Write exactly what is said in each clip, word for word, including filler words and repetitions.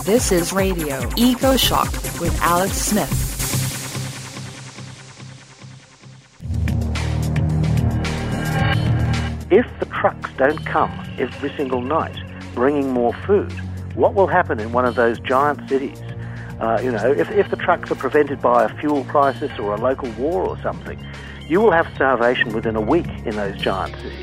This is Radio Eco Shock with Alex Smith. If the trucks don't come every single night bringing more food, what will happen in one of those giant cities? Uh, you know, if, if the trucks are prevented by a fuel crisis or a local war or something, you will have starvation within a week in those giant cities.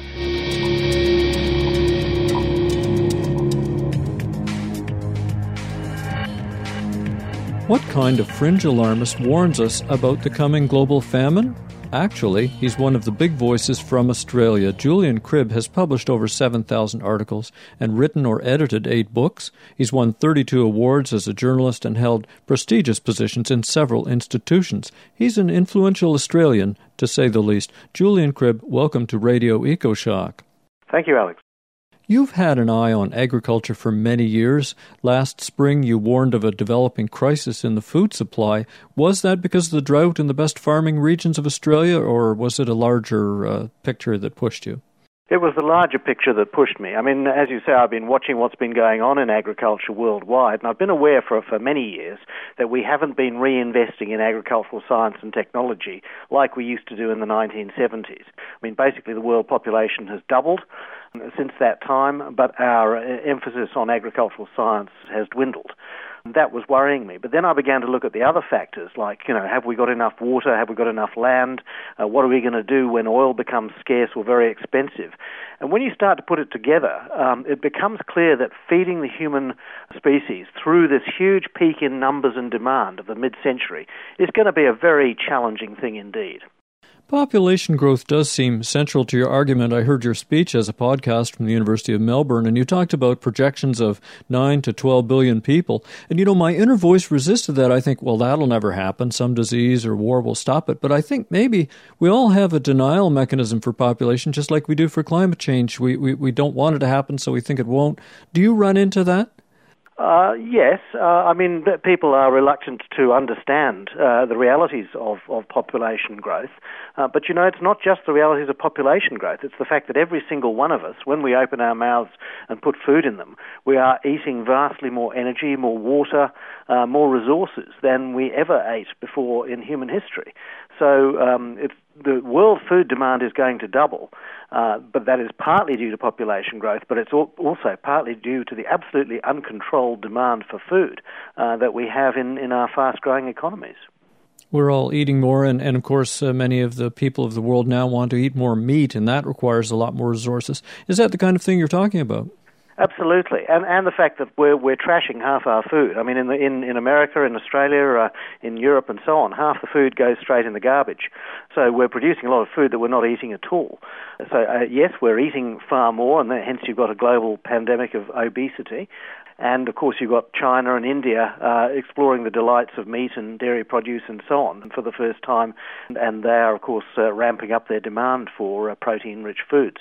What kind of fringe alarmist warns us about the coming global famine? Actually, he's one of the big voices from Australia. Julian Cribb has published over seven thousand articles and written or edited eight books. He's won thirty-two awards as a journalist and held prestigious positions in several institutions. He's an influential Australian, to say the least. Julian Cribb, welcome to Radio EcoShock. Thank you, Alex. You've had an eye on agriculture for many years. Last spring, you warned of a developing crisis in the food supply. Was that because of the drought in the best farming regions of Australia, or was it a larger uh, picture that pushed you? It was the larger picture that pushed me. I mean, as you say, I've been watching what's been going on in agriculture worldwide, and I've been aware for, for many years that we haven't been reinvesting in agricultural science and technology like we used to do in the nineteen seventies. I mean, basically the world population has doubled since that time, but our emphasis on agricultural science has dwindled. That was worrying me. But then I began to look at the other factors, like, you know, have we got enough water? Have we got enough land? Uh, what are we going to do when oil becomes scarce or very expensive? And when you start to put it together, um, it becomes clear that feeding the human species through this huge peak in numbers and demand of the mid-century is going to be a very challenging thing indeed. Population growth does seem central to your argument. I heard your speech as a podcast from the University of Melbourne, and you talked about projections of nine to twelve billion people. And, you know, my inner voice resisted that. I think, well, that'll never happen. Some disease or war will stop it. But I think maybe we all have a denial mechanism for population, just like we do for climate change. We, we, we don't want it to happen, so we think it won't. Do you run into that? Uh, yes, uh, I mean, people are reluctant to understand uh, the realities of, of population growth. Uh, but, you know, it's not just the realities of population growth. It's the fact that every single one of us, when we open our mouths and put food in them, we are eating vastly more energy, more water, uh, more resources than we ever ate before in human history. So um, it's, the world food demand is going to double. Uh, but that is partly due to population growth, but it's al- also partly due to the absolutely uncontrolled demand for food uh, that we have in, in our fast-growing economies. We're all eating more, and, and of course, uh, many of the people of the world now want to eat more meat, and that requires a lot more resources. Is that the kind of thing you're talking about? Absolutely, and and the fact that we're we're trashing half our food. I mean, in the in, in America, in Australia, uh, in Europe, and so on, half the food goes straight in the garbage. So we're producing a lot of food that we're not eating at all. So uh, yes, we're eating far more, and hence you've got a global pandemic of obesity. And, of course, you've got China and India uh, exploring the delights of meat and dairy produce and so on for the first time. And they are, of course, uh, ramping up their demand for uh, protein-rich foods.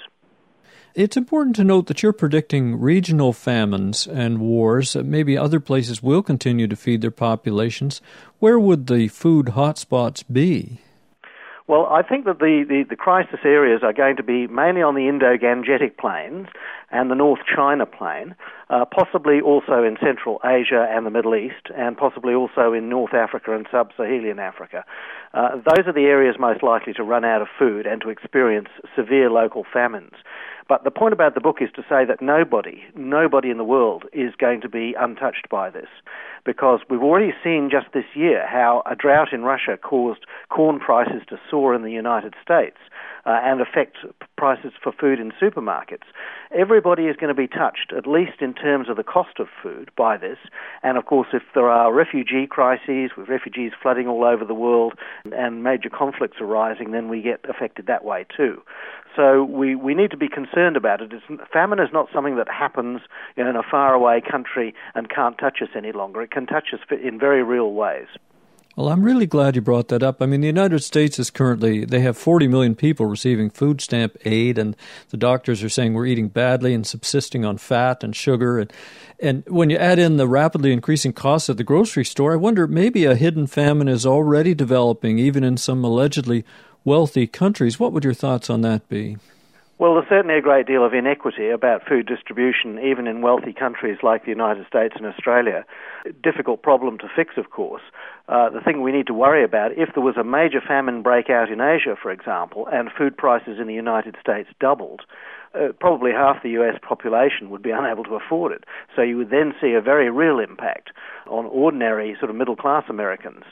It's important to note that you're predicting regional famines and wars. Maybe other places will continue to feed their populations. Where would the food hotspots be? Well, I think that the, the, the crisis areas are going to be mainly on the Indo-Gangetic Plains and the North China Plain, uh, possibly also in Central Asia and the Middle East, and possibly also in North Africa and Sub-Saharan Africa. Uh, those are the areas most likely to run out of food and to experience severe local famines. But the point about the book is to say that nobody, nobody in the world is going to be untouched by this, because we've already seen just this year how a drought in Russia caused corn prices to soar in the United States uh, and affect prices for food in supermarkets. Everybody is going to be touched, at least in terms of the cost of food, by this. And, of course, if there are refugee crises, with refugees flooding all over the world and major conflicts arising, then we get affected that way too. So we, we need to be concerned about it. It's, famine is not something that happens in a faraway country and can't touch us any longer. It can touch us in very real ways. Well, I'm really glad you brought that up. I mean, the United States is currently, they have forty million people receiving food stamp aid, and the doctors are saying we're eating badly and subsisting on fat and sugar. And, and when you add in the rapidly increasing costs at the grocery store, I wonder maybe a hidden famine is already developing, even in some allegedly wealthy countries. What would your thoughts on that be? Well, there's certainly a great deal of inequity about food distribution, even in wealthy countries like the United States and Australia. Difficult problem to fix, of course. Uh, the thing we need to worry about, if there was a major famine breakout in Asia, for example, and food prices in the United States doubled, uh, probably half the U S population would be unable to afford it. So you would then see a very real impact on ordinary sort of middle-class Americans.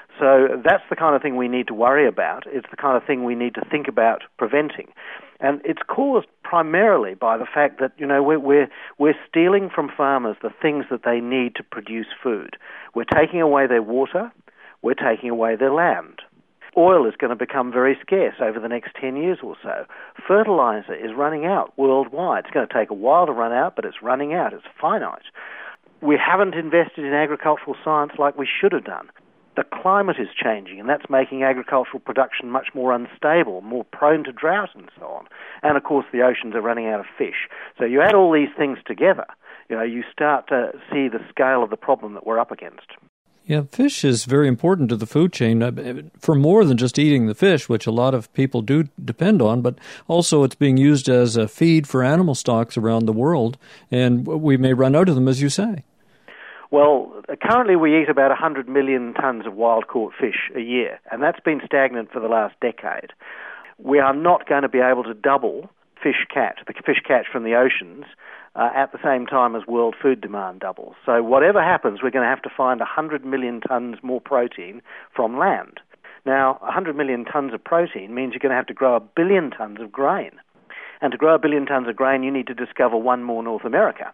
So that's the kind of thing we need to worry about. It's the kind of thing we need to think about preventing. And it's caused primarily by the fact that, you know, we're, we're, we're stealing from farmers the things that they need to produce food. We're taking away their water. We're taking away their land. Oil is going to become very scarce over the next ten years or so. Fertilizer is running out worldwide. It's going to take a while to run out, but it's running out. It's finite. We haven't invested in agricultural science like we should have done. The climate is changing, and that's making agricultural production much more unstable, more prone to drought and so on. And, of course, the oceans are running out of fish. So you add all these things together, you know, you start to see the scale of the problem that we're up against. Yeah, fish is very important to the food chain for more than just eating the fish, which a lot of people do depend on, but also it's being used as a feed for animal stocks around the world, and we may run out of them, as you say. Well, currently we eat about one hundred million tonnes of wild-caught fish a year, and that's been stagnant for the last decade. We are not going to be able to double fish catch, the fish catch from the oceans, uh, at the same time as world food demand doubles. So whatever happens, we're going to have to find one hundred million tonnes more protein from land. Now, one hundred million tonnes of protein means you're going to have to grow a billion tonnes of grain. And to grow a billion tonnes of grain, you need to discover one more North America.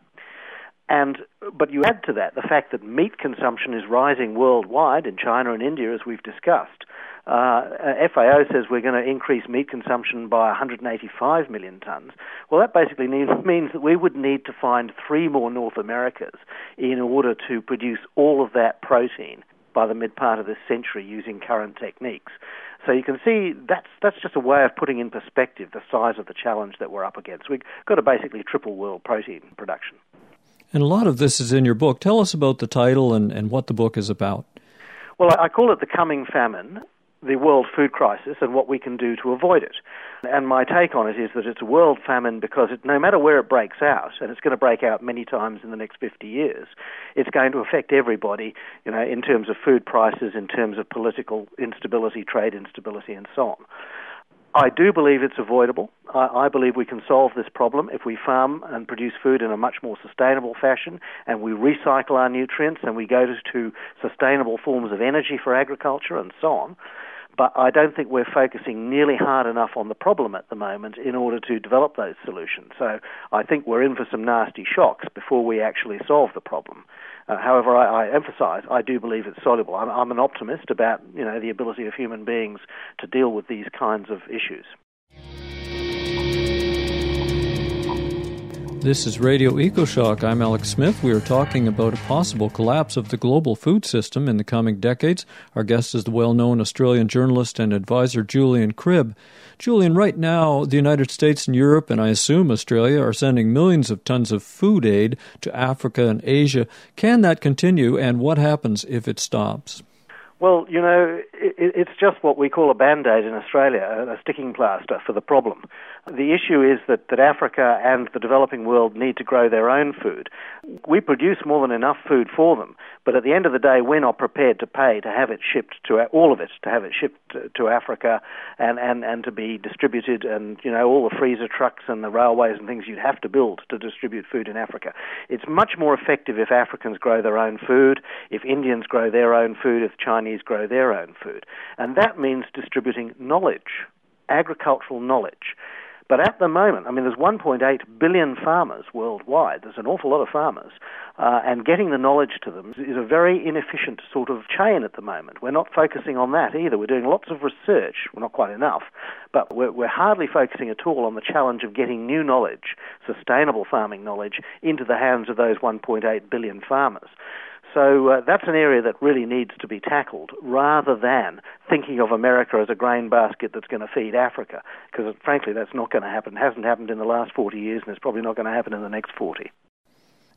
And but you add to that the fact that meat consumption is rising worldwide in China and India, as we've discussed. Uh, F A O says we're going to increase meat consumption by one hundred eighty-five million tonnes. Well, that basically means, means that we would need to find three more North Americas in order to produce all of that protein by the mid-part of this century using current techniques. So you can see that's that's just a way of putting in perspective the size of the challenge that we're up against. We've got to basically triple world protein production. And a lot of this is in your book. Tell us about the title and, and what the book is about. Well, I call it The Coming Famine, the World Food Crisis, and what we can do to avoid it. And my take on it is that it's a world famine because it, no matter where it breaks out, and it's going to break out many times in the next fifty years, it's going to affect everybody, you know, in terms of food prices, in terms of political instability, trade instability, and so on. I do believe it's avoidable. I, I believe we can solve this problem if we farm and produce food in a much more sustainable fashion, and we recycle our nutrients, and we go to, to sustainable forms of energy for agriculture and so on. But I don't think we're focusing nearly hard enough on the problem at the moment in order to develop those solutions. So I think we're in for some nasty shocks before we actually solve the problem. Uh, however, I, I emphasize, I do believe it's soluble. I'm, I'm an optimist about, you know, the ability of human beings to deal with these kinds of issues. This is Radio EcoShock. I'm Alex Smith. We are talking about a possible collapse of the global food system in the coming decades. Our guest is the well-known Australian journalist and advisor Julian Cribb. Julian, right now, the United States and Europe, and I assume Australia, are sending millions of tons of food aid to Africa and Asia. Can that continue, and what happens if it stops? Well, you know, it, it's just what we call a Band-Aid in Australia, a sticking plaster for the problem. The issue is that, that Africa and the developing world need to grow their own food. We produce more than enough food for them, but at the end of the day, we're not prepared to pay to have it shipped to, all of it, to have it shipped to, to Africa and, and, and to be distributed, and, you know, all the freezer trucks and the railways and things you'd have to build to distribute food in Africa. It's much more effective if Africans grow their own food, if Indians grow their own food, if Chinese grow their own food. And that means distributing knowledge, agricultural knowledge. But at the moment, I mean, there's one point eight billion farmers worldwide. There's an awful lot of farmers. Uh, and getting the knowledge to them is a very inefficient sort of chain at the moment. We're not focusing on that either. We're doing lots of research. Well, not quite enough. But we're, we're hardly focusing at all on the challenge of getting new knowledge, sustainable farming knowledge, into the hands of those one point eight billion farmers. So uh, that's an area that really needs to be tackled, rather than thinking of America as a grain basket that's going to feed Africa, because frankly that's not going to happen. It hasn't happened in the last forty years, and it's probably not going to happen in the next forty.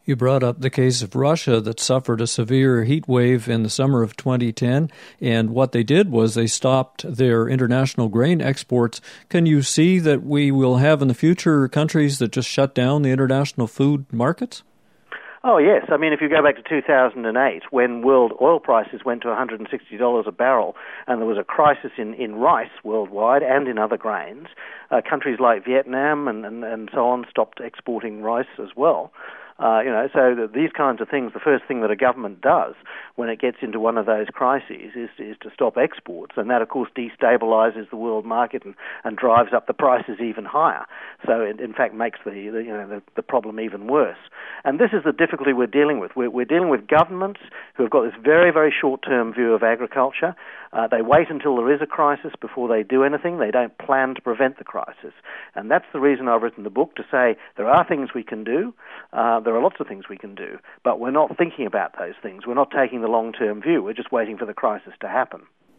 You brought up the case of Russia that suffered a severe heat wave in the summer of twenty ten, and what they did was they stopped their international grain exports. Can you see that we will have in the future countries that just shut down the international food markets? Oh, yes. I mean, if you go back to two thousand eight, when world oil prices went to one hundred sixty dollars a barrel and there was a crisis in, in rice worldwide and in other grains, uh, countries like Vietnam and, and, and so on stopped exporting rice as well. Uh, you know, so the, these kinds of things, the first thing that a government does when it gets into one of those crises is, is to stop exports, and that, of course, destabilizes the world market and, and drives up the prices even higher. So it, in fact, makes the, the you know the, the problem even worse. And this is the difficulty we're dealing with. We're, we're dealing with governments who have got this very, very short-term view of agriculture. Uh, they wait until there is a crisis before they do anything. They don't plan to prevent the crisis. And that's the reason I've written the book, to say there are things we can do. Uh, there are lots of things we can do, but we're not thinking about those things. We're not taking the long-term view. We're just waiting for the crisis to happen.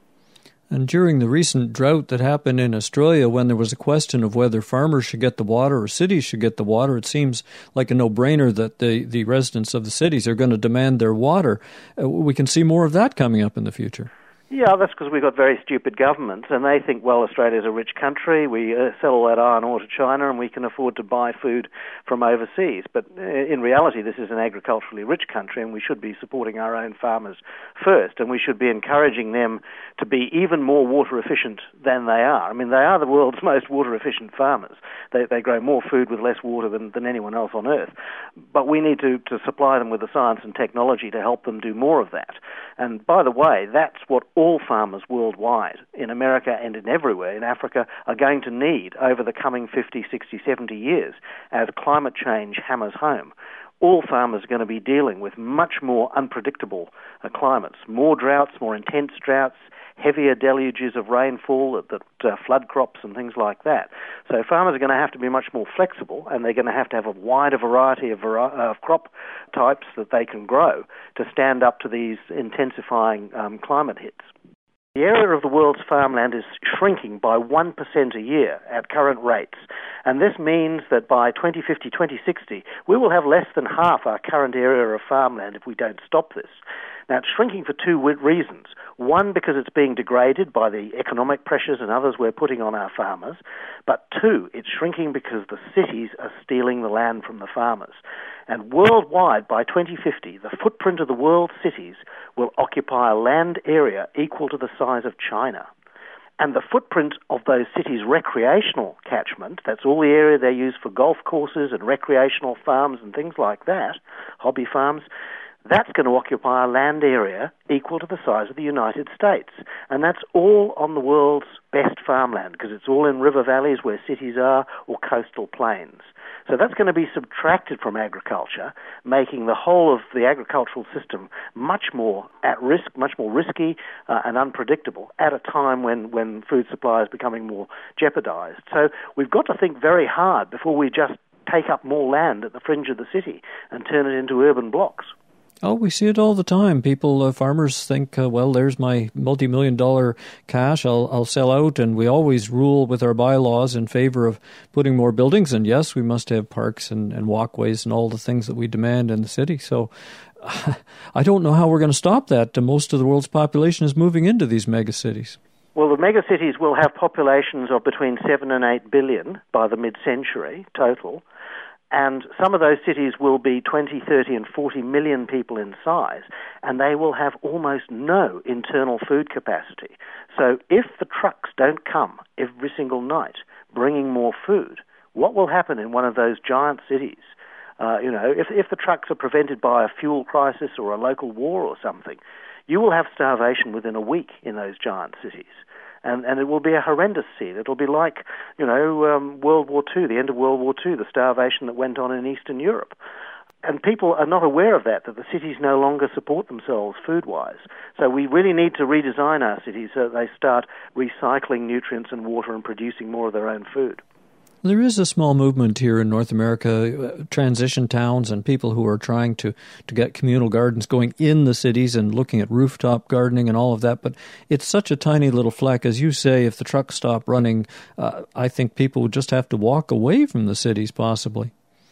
And during the recent drought that happened in Australia, when there was a question of whether farmers should get the water or cities should get the water, it seems like a no-brainer that the, the residents of the cities are going to demand their water. Uh, we can see more of that coming up in the future. Yeah, that's because we've got very stupid governments, and they think, well, Australia's a rich country, we uh, sell all that iron ore to China, and we can afford to buy food from overseas. But uh, in reality, this is an agriculturally rich country, and we should be supporting our own farmers first, and we should be encouraging them to be even more water efficient than they are. I mean, they are the world's most water efficient farmers. They, they grow more food with less water than, than anyone else on earth. But we need to, to supply them with the science and technology to help them do more of that. And by the way, that's what all farmers worldwide, in America and in everywhere, in Africa, are going to need over the coming fifty, sixty, seventy years as climate change hammers home. All farmers are going to be dealing with much more unpredictable uh, climates, more droughts, more intense droughts, heavier deluges of rainfall that, that uh, flood crops and things like that. So farmers are going to have to be much more flexible, and they're going to have to have a wider variety of, vari- of crop types that they can grow to stand up to these intensifying um, climate hits. The area of the world's farmland is shrinking by one percent a year at current rates, and this means that by twenty fifty, twenty sixty, we will have less than half our current area of farmland if we don't stop this. Now, it's shrinking for two reasons. One, because it's being degraded by the economic pressures and others we're putting on our farmers, but two, it's shrinking because the cities are stealing the land from the farmers. And worldwide, by twenty fifty, the footprint of the world's cities will occupy a land area equal to the size of China. And the footprint of those cities' recreational catchment, that's all the area they use for golf courses and recreational farms and things like that, hobby farms, that's going to occupy a land area equal to the size of the United States. And that's all on the world's best farmland, because it's all in river valleys where cities are, or coastal plains. So that's going to be subtracted from agriculture, making the whole of the agricultural system much more at risk, much more risky uh, and unpredictable at a time when, when food supply is becoming more jeopardized. So we've got to think very hard before we just take up more land at the fringe of the city and turn it into urban blocks. Oh, we see it all the time. People, uh, farmers think, uh, well, there's my multi-million dollar cash, I'll, I'll sell out, and we always rule with our bylaws in favor of putting more buildings. And yes, we must have parks and, and walkways and all the things that we demand in the city. So uh, I don't know how we're going to stop that. Most of the world's population is moving into these megacities. Well, the megacities will have populations of between seven and eight billion by the mid-century total. And some of those cities will be twenty, thirty and forty million people in size, and they will have almost no internal food capacity. So if the trucks don't come every single night bringing more food, what will happen in one of those giant cities? Uh, you know, if, if the trucks are prevented by a fuel crisis or a local war or something, you will have starvation within a week in those giant cities. And, and it will be a horrendous scene. It'll be like, you know, um, World War Two, the end of World War Two, the starvation that went on in Eastern Europe. And people are not aware of that, that the cities no longer support themselves food-wise. So we really need to redesign our cities so that they start recycling nutrients and water and producing more of their own food. There is a small movement here in North America, uh, transition towns and people who are trying to, to get communal gardens going in the cities and looking at rooftop gardening and all of that. But it's such a tiny little fleck. As you say, if the trucks stop running, uh, I think people would just have to walk away from the cities possibly.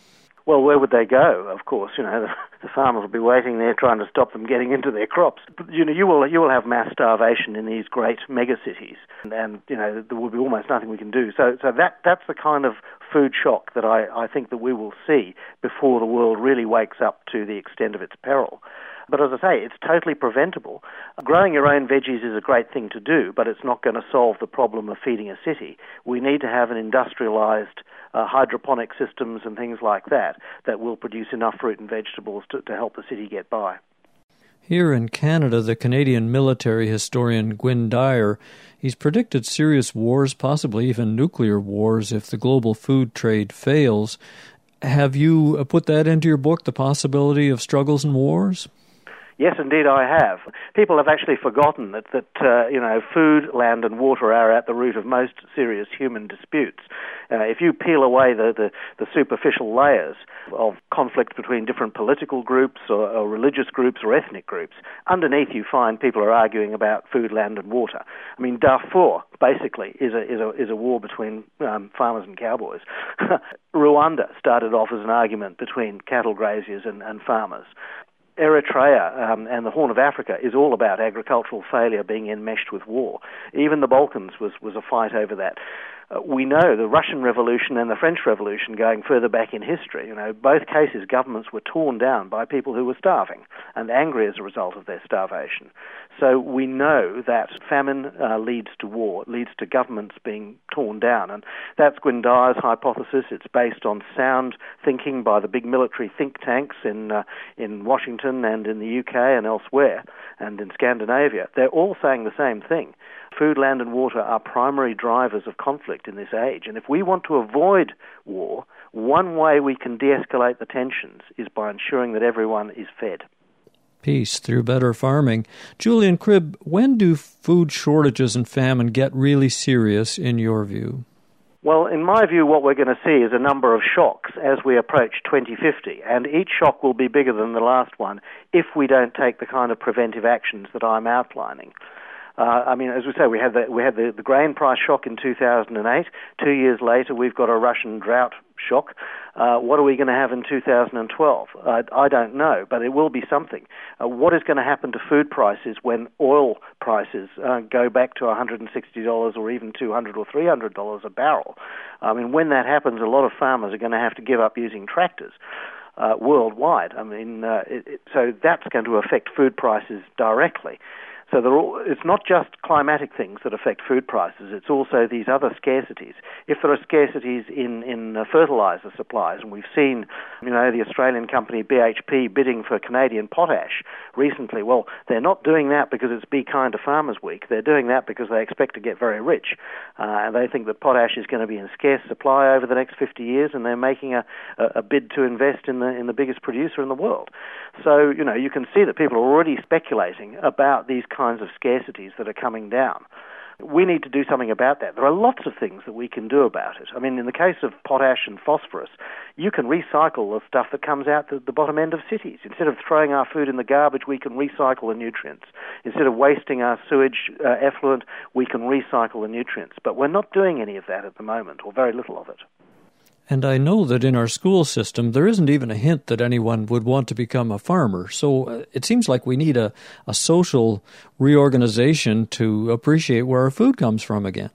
Well, where would they go? Of course, you know, the, the farmers will be waiting there trying to stop them getting into their crops. But, you know, you will you will have mass starvation in these great megacities, and, and you know there will be almost nothing we can do. So, so that that's the kind of food shock that I, I think that we will see before the world really wakes up to the extent of its peril. But as I say, it's totally preventable. Growing your own veggies is a great thing to do, but it's not going to solve the problem of feeding a city. We need to have an industrialized uh, hydroponic systems and things like that that will produce enough fruit and vegetables to, to help the city get by. Here in Canada, the Canadian military historian Gwynne Dyer, he's predicted serious wars, possibly even nuclear wars, if the global food trade fails. Have you put that into your book, the possibility of struggles and wars? Yes, indeed, I have. People have actually forgotten that, that uh, you know, food, land and water are at the root of most serious human disputes. Uh, if you peel away the, the, the superficial layers of conflict between different political groups or, or religious groups or ethnic groups, underneath you find people are arguing about food, land and water. I mean, Darfur, basically, is a, is a, is a war between um, farmers and cowboys. Rwanda started off as an argument between cattle graziers and, and farmers. Eritrea um, and the Horn of Africa is all about agricultural failure being enmeshed with war. Even the Balkans was, was a fight over that. Uh, we know the Russian Revolution and the French Revolution going further back in history. You know, both cases governments were torn down by people who were starving and angry as a result of their starvation. So we know that famine uh, leads to war, leads to governments being torn down, and that's Gwynne Dyer's hypothesis. It's based on sound thinking by the big military think tanks in uh, in Washington and in the U K and elsewhere, and in Scandinavia. They're all saying the same thing. Food, land and water are primary drivers of conflict in this age, and if we want to avoid war, one way we can de-escalate the tensions is by ensuring that everyone is fed. Peace through better farming. Julian Cribb, when do food shortages and famine get really serious in your view? Well, in my view, what we're going to see is a number of shocks as we approach twenty fifty, and each shock will be bigger than the last one if we don't take the kind of preventive actions that I'm outlining. Uh, I mean, as we say, we had the we had the, the grain price shock in two thousand eight. Two years later, we've got a Russian drought shock. Uh, what are we going to have in two thousand twelve? Uh, I don't know, but it will be something. Uh, what is going to happen to food prices when oil prices uh, go back to one hundred sixty dollars or even two hundred dollars or three hundred dollars a barrel? I mean, when that happens, a lot of farmers are going to have to give up using tractors. Uh, worldwide. I mean, uh, it, it, so that's going to affect food prices directly. So all, it's not just climatic things that affect food prices, it's also these other scarcities. If there are scarcities in, in uh, fertilizer supplies, and we've seen, you know, the Australian company B H P bidding for Canadian potash recently, well, they're not doing that because it's Be Kind to Farmers Week. They're doing that because they expect to get very rich. Uh, and they think that potash is going to be in scarce supply over the next fifty years, and they're making a, a, a bid to invest in the, in the biggest producer in the world. So, you know, you can see that people are already speculating about these kinds of scarcities that are coming down. We need to do something about that. There are lots of things that we can do about it. I mean, in the case of potash and phosphorus, you can recycle the stuff that comes out the, the bottom end of cities. Instead of throwing our food in the garbage, we can recycle the nutrients. Instead of wasting our sewage uh, effluent, we can recycle the nutrients. But we're not doing any of that at the moment, or very little of it. And I know that in our school system, there isn't even a hint that anyone would want to become a farmer. So uh, it seems like we need a, a social reorganization to appreciate where our food comes from again.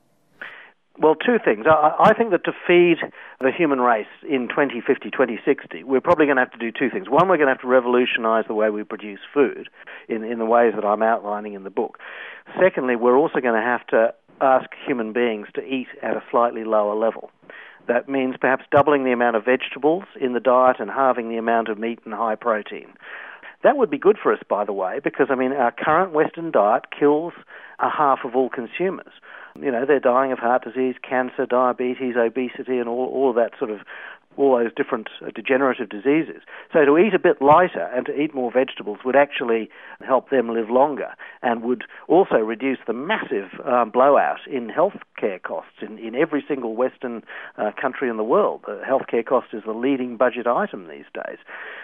Well, two things. I, I think that to feed the human race in twenty fifty, twenty sixty, we're probably going to have to do two things. One, we're going to have to revolutionize the way we produce food in, in the ways that I'm outlining in the book. Secondly, we're also going to have to ask human beings to eat at a slightly lower level. That means perhaps doubling the amount of vegetables in the diet and halving the amount of meat and high protein. That would be good for us, by the way, because, I mean, our current Western diet kills a half of all consumers. You know, they're dying of heart disease, cancer, diabetes, obesity, and all, all of that sort of, all those different uh, degenerative diseases. So to eat a bit lighter and to eat more vegetables would actually help them live longer and would also reduce the massive um, blowout in healthcare costs in, in every single Western uh, country in the world. The healthcare cost is the leading budget item these days.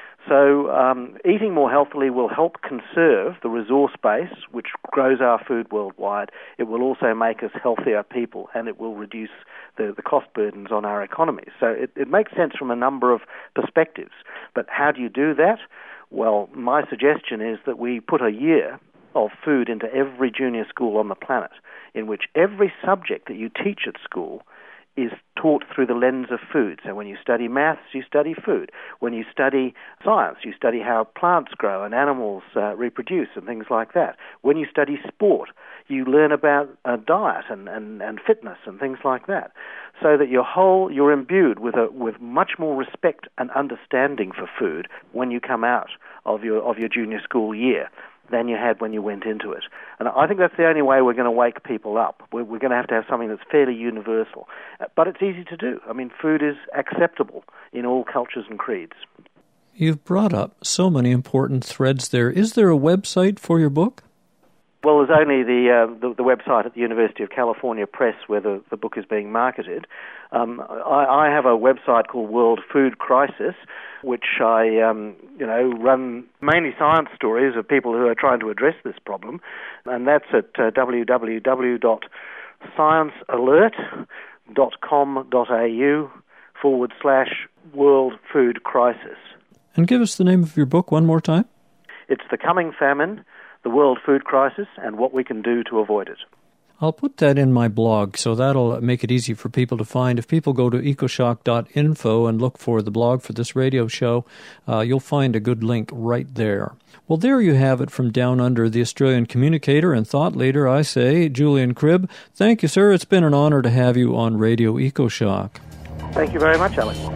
So um, eating more healthily will help conserve the resource base, which grows our food worldwide. It will also make us healthier people, and it will reduce the, the cost burdens on our economies. So it, it makes sense from a number of perspectives. But how do you do that? Well, my suggestion is that we put a year of food into every junior school on the planet, in which every subject that you teach at school is taught through the lens of food. So when you study maths, you study food. When you study science, you study how plants grow and animals uh, reproduce and things like that. When you study sport, you learn about uh, diet and, and, and fitness and things like that. So that your whole, you're imbued with a, with much more respect and understanding for food when you come out of your of your junior school year than you had when you went into it. And I think that's the only way we're going to wake people up. We're, we're going to have to have something that's fairly universal. But it's easy to do. I mean, food is acceptable in all cultures and creeds. You've brought up so many important threads there. Is there a website for your book? Well, there's only the, uh, the the website at the University of California Press where the, the book is being marketed. Um, I, I have a website called World Food Crisis, which I um, you know run mainly science stories of people who are trying to address this problem, and that's at uh, w w w dot science alert dot com dot a u forward slash World Food Crisis. And give us the name of your book one more time. It's The Coming Famine, the World Food Crisis, and what we can do to avoid it. I'll put that in my blog, so that'll make it easy for people to find. If people go to ecoshock dot info and look for the blog for this radio show, uh, you'll find a good link right there. Well, there you have it from down under, the Australian communicator and thought leader, I say, Julian Cribb. Thank you, sir. It's been an honor to have you on Radio EcoShock. Thank you very much, Alex.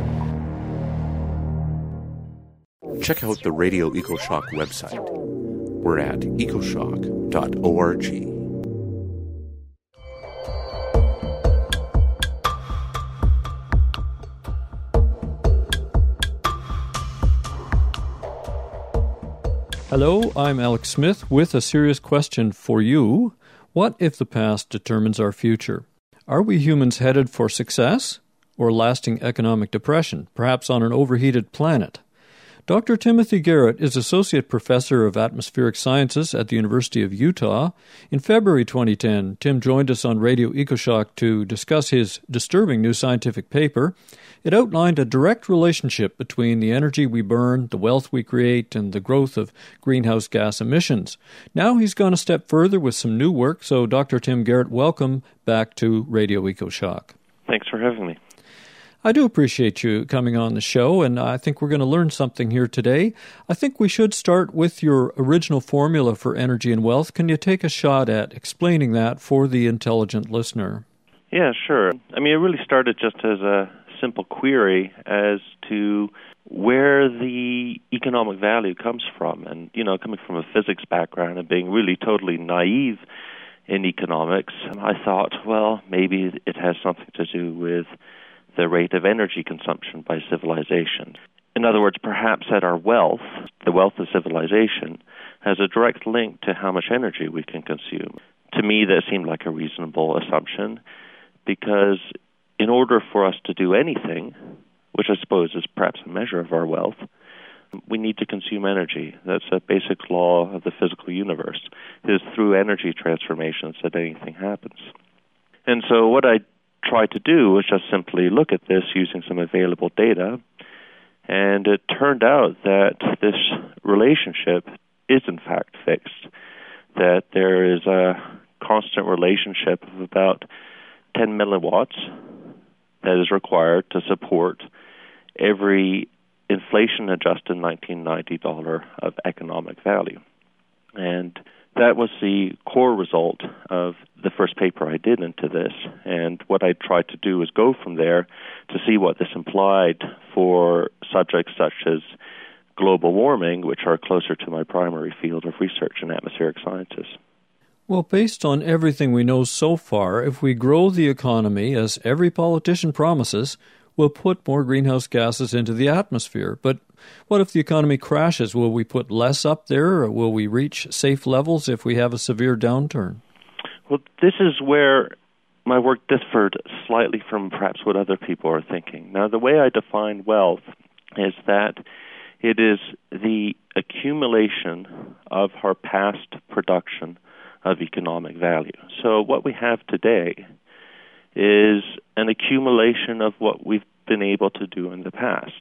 Check out the Radio EcoShock website. We're at ecoshock dot org. Hello, I'm Alex Smith with a serious question for you. What if the past determines our future? Are we humans headed for success or lasting economic depression, perhaps on an overheated planet? Doctor Timothy Garrett is Associate Professor of Atmospheric Sciences at the University of Utah. In February twenty ten, Tim joined us on Radio EcoShock to discuss his disturbing new scientific paper. It outlined a direct relationship between the energy we burn, the wealth we create, and the growth of greenhouse gas emissions. Now he's gone a step further with some new work, so Doctor Tim Garrett, welcome back to Radio EcoShock. Thanks for having me. I do appreciate you coming on the show, and I think we're going to learn something here today. I think we should start with your original formula for energy and wealth. Can you take a shot at explaining that for the intelligent listener? Yeah, sure. I mean, it really started just as a simple query as to where the economic value comes from. And, you know, coming from a physics background and being really totally naive in economics, I thought, well, maybe it has something to do with the rate of energy consumption by civilization. In other words, perhaps that our wealth, the wealth of civilization, has a direct link to how much energy we can consume. To me, that seemed like a reasonable assumption, because in order for us to do anything, which I suppose is perhaps a measure of our wealth, we need to consume energy. That's a basic law of the physical universe. It is through energy transformations that anything happens. And so what I tried to do was just simply look at this using some available data, and it turned out that this relationship is in fact fixed, that there is a constant relationship of about ten milliwatts that is required to support every inflation-adjusted nineteen ninety dollar of economic value. And that was the core result of the first paper I did into this. And what I tried to do was go from there to see what this implied for subjects such as global warming, which are closer to my primary field of research in atmospheric sciences. Well, based on everything we know so far, if we grow the economy, as every politician promises, we'll put more greenhouse gases into the atmosphere. But what if the economy crashes? Will we put less up there, or will we reach safe levels if we have a severe downturn? Well, this is where my work differed slightly from perhaps what other people are thinking. Now, the way I define wealth is that it is the accumulation of our past production of economic value. So what we have today is an accumulation of what we've been able to do in the past.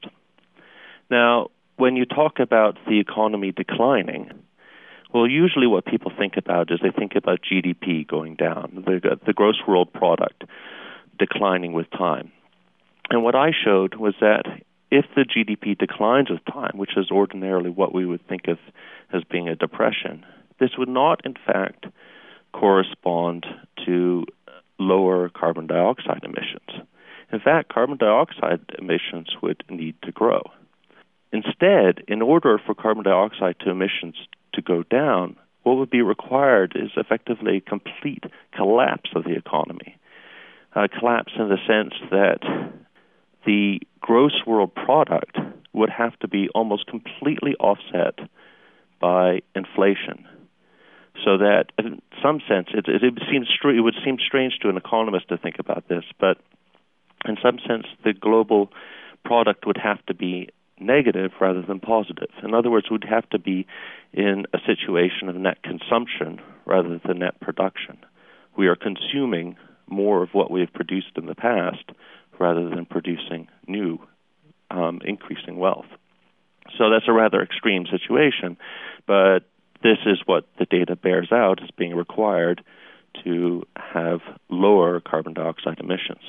Now, when you talk about the economy declining, well, usually what people think about is they think about G D P going down, the, the gross world product declining with time. And what I showed was that if the G D P declines with time, which is ordinarily what we would think of as being a depression, this would not, in fact, correspond to lower carbon dioxide emissions. In fact, carbon dioxide emissions would need to grow. Instead, in order for carbon dioxide to emissions to go down, what would be required is effectively a complete collapse of the economy. A collapse in the sense that the gross world product would have to be almost completely offset by inflation. So that, in some sense, it, it, it, seems, it would seem strange to an economist to think about this, but in some sense, the global product would have to be negative rather than positive. In other words, we'd have to be in a situation of net consumption rather than net production. We are consuming more of what we have produced in the past rather than producing new, um, increasing wealth. So that's a rather extreme situation, but this is what the data bears out as being required to have lower carbon dioxide emissions.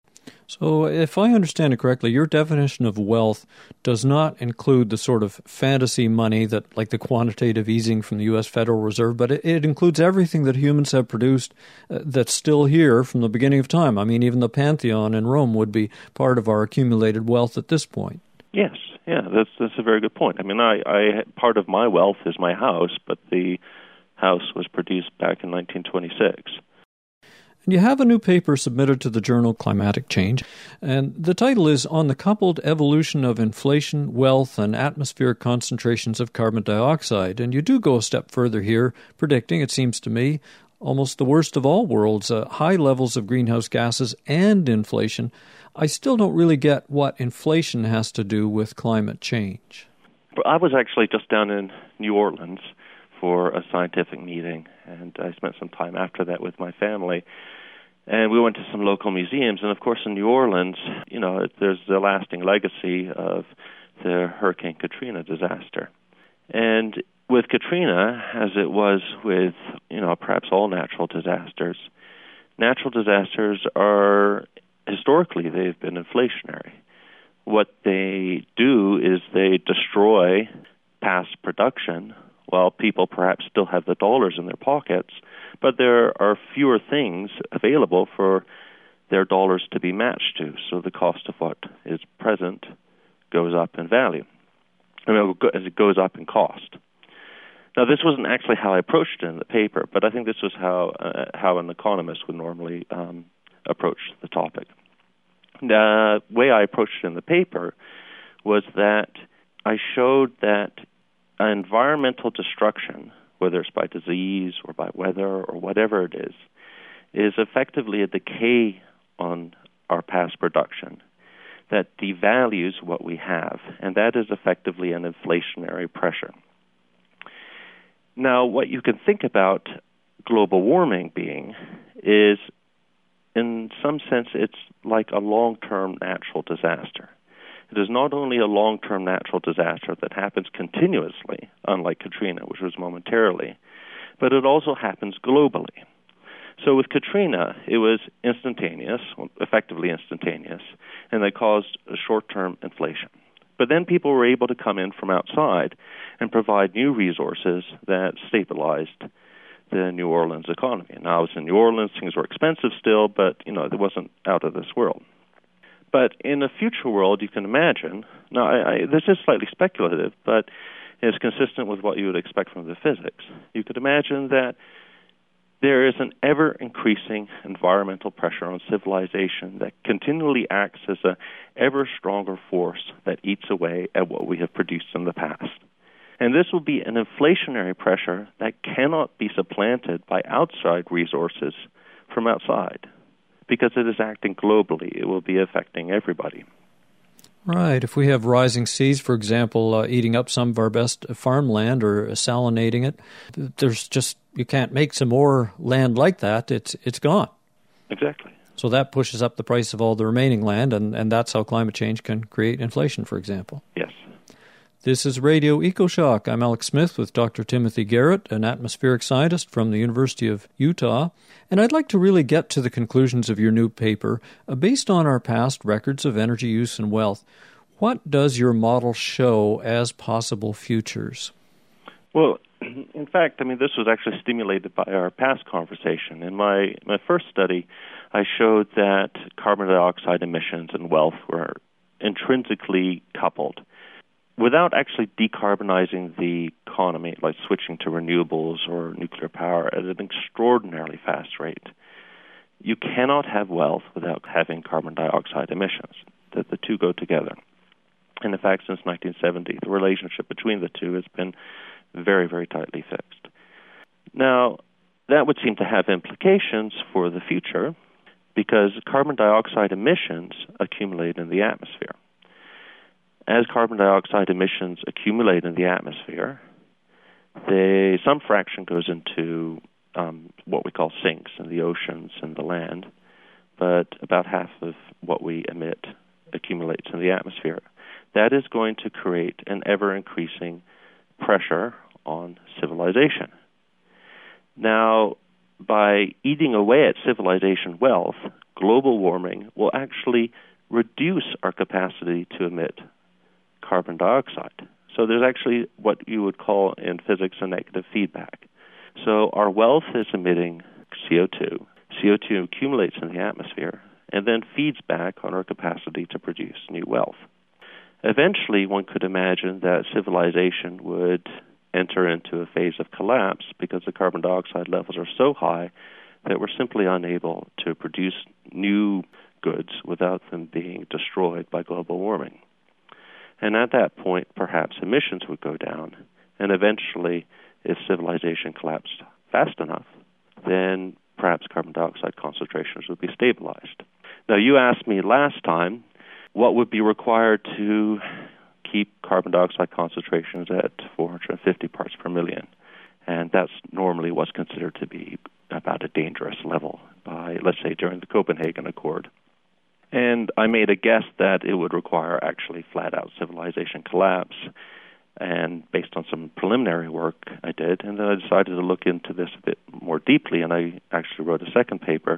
So if I understand it correctly, your definition of wealth does not include the sort of fantasy money that, like the quantitative easing from the U S Federal Reserve, but it, it includes everything that humans have produced uh, that's still here from the beginning of time. I mean, even the Pantheon in Rome would be part of our accumulated wealth at this point. Yes, yeah, that's that's a very good point. I mean, I, I part of my wealth is my house, but the house was produced back in nineteen twenty-six. And you have a new paper submitted to the journal Climatic Change, and the title is On the Coupled Evolution of Inflation, Wealth, and Atmospheric Concentrations of Carbon Dioxide. And you do go a step further here, predicting, it seems to me, almost the worst of all worlds, uh, high levels of greenhouse gases and inflation. I still don't really get what inflation has to do with climate change. I was actually just down in New Orleans for a scientific meeting, and I spent some time after that with my family. And we went to some local museums, and of course in New Orleans, you know, there's the lasting legacy of the Hurricane Katrina disaster. And with Katrina, as it was with, you know, perhaps all natural disasters, natural disasters are, historically, they've been inflationary. What they do is they destroy past production while people perhaps still have the dollars in their pockets, but there are fewer things available for their dollars to be matched to. So the cost of what is present goes up in value. I mean, as it goes up in cost. Now, this wasn't actually how I approached it in the paper, but I think this was how uh, how an economist would normally um, approach the topic. The way I approached it in the paper was that I showed that environmental destruction, whether it's by disease or by weather or whatever it is, is effectively a decay on our past production that devalues what we have, and that is effectively an inflationary pressure. Now, what you can think about global warming being is, in some sense, it's like a long-term natural disaster. It is not only a long-term natural disaster that happens continuously, unlike Katrina, which was momentarily, but it also happens globally. So with Katrina, it was instantaneous, effectively instantaneous, and they caused a short-term inflation. But then people were able to come in from outside and provide new resources that stabilized the New Orleans economy. Now, I was in New Orleans, things were expensive still, but, you know, it wasn't out of this world. But in a future world, you can imagine, now, I, I, this is slightly speculative, but it's consistent with what you would expect from the physics. You could imagine that there is an ever-increasing environmental pressure on civilization that continually acts as an ever-stronger force that eats away at what we have produced in the past. And this will be an inflationary pressure that cannot be supplanted by outside resources from outside. Because it is acting globally, it will be affecting everybody. Right. If we have rising seas, for example, uh, eating up some of our best farmland or salinating it, there's just, you can't make some more land like that. It's it's gone. Exactly. So that pushes up the price of all the remaining land, and, and that's how climate change can create inflation, for example. Yes. This is Radio EcoShock. I'm Alex Smith with Doctor Timothy Garrett, an atmospheric scientist from the University of Utah. And I'd like to really get to the conclusions of your new paper. Uh, based on our past records of energy use and wealth, what does your model show as possible futures? Well, in fact, I mean, this was actually stimulated by our past conversation. In my, my first study, I showed that carbon dioxide emissions and wealth were intrinsically coupled. Without actually decarbonizing the economy, like switching to renewables or nuclear power at an extraordinarily fast rate, you cannot have wealth without having carbon dioxide emissions. The, the two go together. And in fact, since nineteen seventy, the relationship between the two has been very, very tightly fixed. Now, that would seem to have implications for the future because carbon dioxide emissions accumulate in the atmosphere. As carbon dioxide emissions accumulate in the atmosphere, they, some fraction goes into um, what we call sinks in the oceans and the land, but about half of what we emit accumulates in the atmosphere. That is going to create an ever-increasing pressure on civilization. Now, by eating away at civilization wealth, global warming will actually reduce our capacity to emit carbon dioxide. So there's actually what you would call in physics a negative feedback. So our wealth is emitting C O two. C O two accumulates in the atmosphere and then feeds back on our capacity to produce new wealth. Eventually, one could imagine that civilization would enter into a phase of collapse because the carbon dioxide levels are so high that we're simply unable to produce new goods without them being destroyed by global warming. And at that point, perhaps emissions would go down, and eventually, if civilization collapsed fast enough, then perhaps carbon dioxide concentrations would be stabilized. Now, you asked me last time what would be required to keep carbon dioxide concentrations at four hundred fifty parts per million. And that's normally what's considered to be about a dangerous level by, let's say, during the Copenhagen Accord. And I made a guess that it would require actually flat-out civilization collapse, and based on some preliminary work I did, and then I decided to look into this a bit more deeply, and I actually wrote a second paper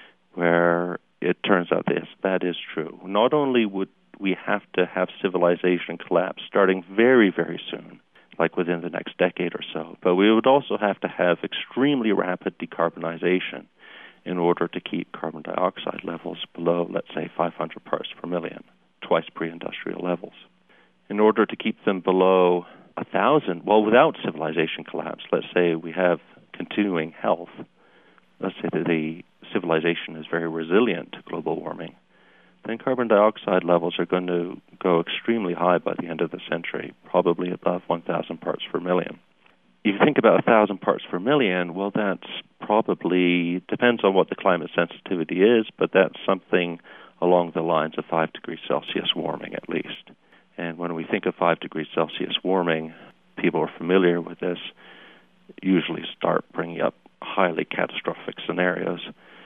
where it turns out this, that is true. Not only would we have to have civilization collapse starting very, very soon, like within the next decade or so, but we would also have to have extremely rapid decarbonization in order to keep carbon dioxide levels below, let's say, five hundred parts per million, twice pre-industrial levels. In order to keep them below one thousand, well, without civilization collapse, let's say we have continuing health, let's say that the civilization is very resilient to global warming, then carbon dioxide levels are going to go extremely high by the end of the century, probably above one thousand parts per million. If you think about one thousand parts per million, well, that's probably, depends on what the climate sensitivity is, but that's something along the lines of five degrees Celsius warming at least. And when we think of five degrees Celsius warming, people are familiar with this, usually start bringing up highly catastrophic scenarios.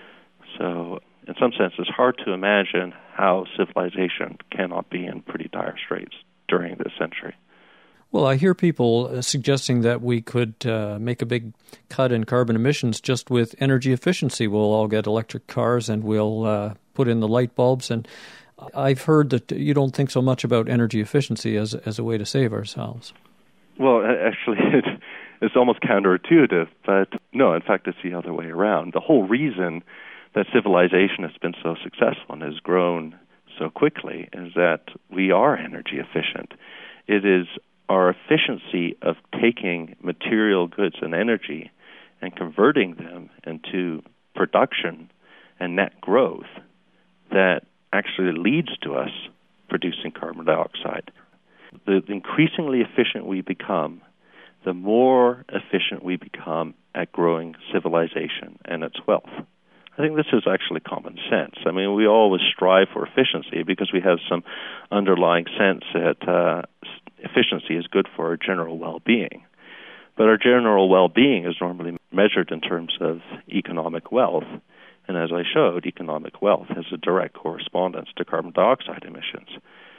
So in some sense, it's hard to imagine how civilization cannot be in pretty dire straits during this century. Well, I hear people suggesting that we could uh, make a big cut in carbon emissions just with energy efficiency. We'll all get electric cars and we'll uh, put in the light bulbs. And I've heard that you don't think so much about energy efficiency as as a way to save ourselves. Well, actually, it, it's almost counterintuitive. But no, in fact, it's the other way around. The whole reason that civilization has been so successful and has grown so quickly is that we are energy efficient. It is our efficiency of taking material goods and energy and converting them into production and net growth that actually leads to us producing carbon dioxide. The increasingly efficient we become, the more efficient we become at growing civilization and its wealth. I think this is actually common sense. I mean, we always strive for efficiency because we have some underlying sense that uh, efficiency is good for our general well-being. But our general well-being is normally measured in terms of economic wealth. And as I showed, economic wealth has a direct correspondence to carbon dioxide emissions.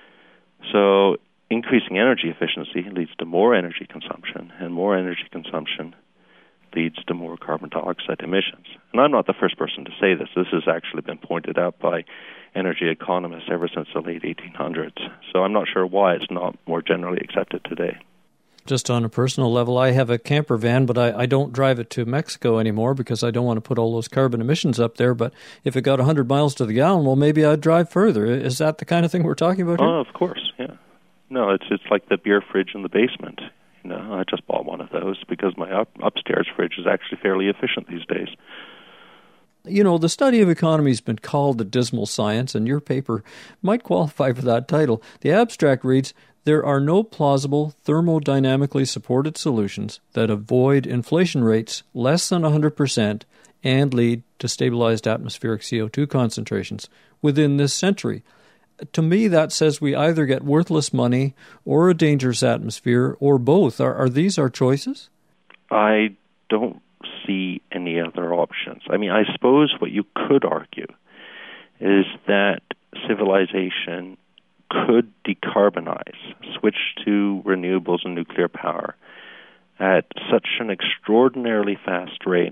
So increasing energy efficiency leads to more energy consumption, and more energy consumption leads to more carbon dioxide emissions. And I'm not the first person to say this. This has actually been pointed out by energy economists ever since the late eighteen hundreds. So I'm not sure why it's not more generally accepted today. Just on a personal level, I have a camper van, but I, I don't drive it to Mexico anymore because I don't want to put all those carbon emissions up there. But if it got one hundred miles to the gallon, well, maybe I'd drive further. Is that the kind of thing we're talking about here? Oh, of course, yeah. No, it's it's like the beer fridge in the basement. You know, I just bought one of those because my up, upstairs fridge is actually fairly efficient these days. You know, the study of economy has been called a dismal science, and your paper might qualify for that title. The abstract reads, "There are no plausible thermodynamically supported solutions that avoid inflation rates less than one hundred percent and lead to stabilized atmospheric C O two concentrations within this century." To me, that says we either get worthless money or a dangerous atmosphere or both. Are, are these our choices? I don't see any other options. I mean, I suppose what you could argue is that civilization could decarbonize, switch to renewables and nuclear power at such an extraordinarily fast rate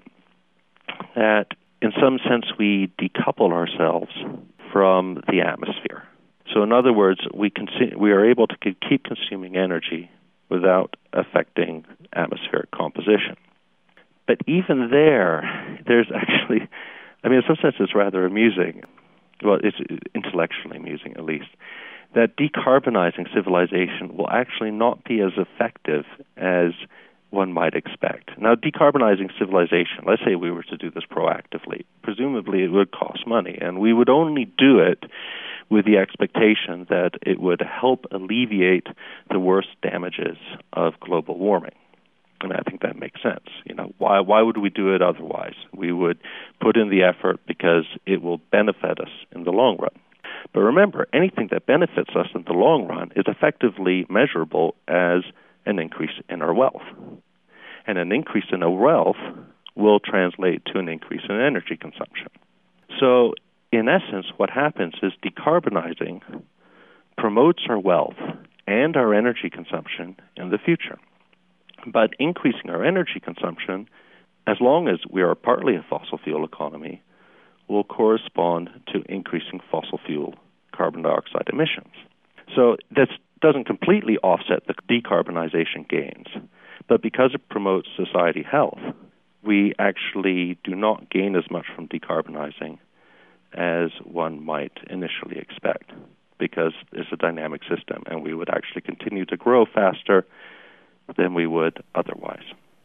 that in some sense we decouple ourselves from the atmosphere. So in other words, we consu- we are able to keep consuming energy without affecting atmospheric composition. But even there, there's actually, I mean, in some sense it's rather amusing, well, it's intellectually amusing at least, that decarbonizing civilization will actually not be as effective as one might expect. Now, decarbonizing civilization, let's say we were to do this proactively, presumably it would cost money, and we would only do it with the expectation that it would help alleviate the worst damages of global warming. And I think that makes sense. You know, why why would we do it otherwise? We would put in the effort because it will benefit us in the long run. But remember, anything that benefits us in the long run is effectively measurable as an increase in our wealth. And an increase in our wealth will translate to an increase in energy consumption. So, in essence, what happens is decarbonizing promotes our wealth and our energy consumption in the future. But increasing our energy consumption, as long as we are partly a fossil fuel economy, will correspond to increasing fossil fuel carbon dioxide emissions. So this doesn't completely offset the decarbonization gains, but because it promotes society health, we actually do not gain as much from decarbonizing as one might initially expect, because it's a dynamic system and we would actually continue to grow faster than we would otherwise.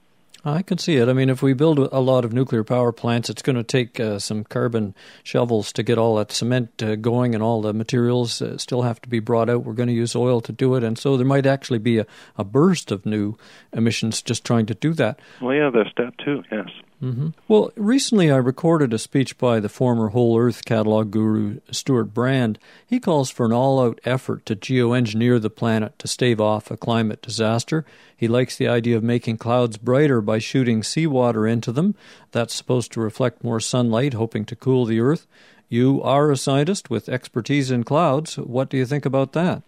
I can see it. I mean, if we build a lot of nuclear power plants, it's going to take uh, some carbon shovels to get all that cement uh, going, and all the materials uh, still have to be brought out. We're going to use oil to do it, and so there might actually be a, a burst of new emissions just trying to do that. Well, yeah, there's that too, yes. Mm-hmm. Well, recently I recorded a speech by the former Whole Earth catalog guru Stuart Brand. He calls for an all-out effort to geoengineer the planet to stave off a climate disaster. He likes the idea of making clouds brighter by shooting seawater into them. That's supposed to reflect more sunlight, hoping to cool the Earth. You are a scientist with expertise in clouds. What do you think about that?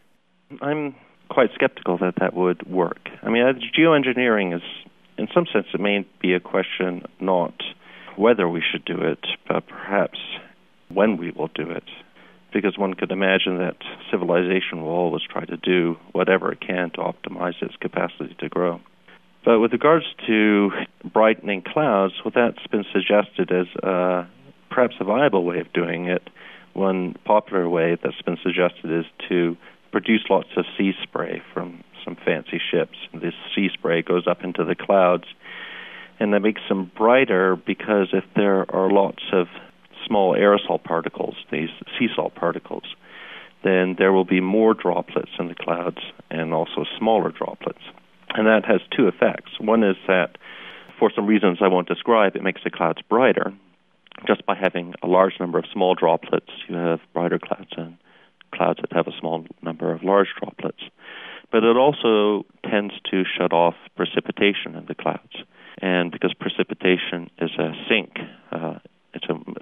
I'm quite skeptical that that would work. I mean, geoengineering is, in some sense, it may be a question not whether we should do it, but perhaps when we will do it. Because one could imagine that civilization will always try to do whatever it can to optimize its capacity to grow. But with regards to brightening clouds, well, that's been suggested as uh, perhaps a viable way of doing it. One popular way that's been suggested is to produce lots of sea spray from some fancy ships. This sea spray goes up into the clouds, and that makes them brighter because if there are lots of small aerosol particles, these sea salt particles, then there will be more droplets in the clouds and also smaller droplets. And that has two effects. One is that, for some reasons I won't describe, it makes the clouds brighter. Just by having a large number of small droplets, you have brighter clouds and clouds that have a small number of large droplets. But it also tends to shut off precipitation in the clouds. And because precipitation is a sink, uh, it's a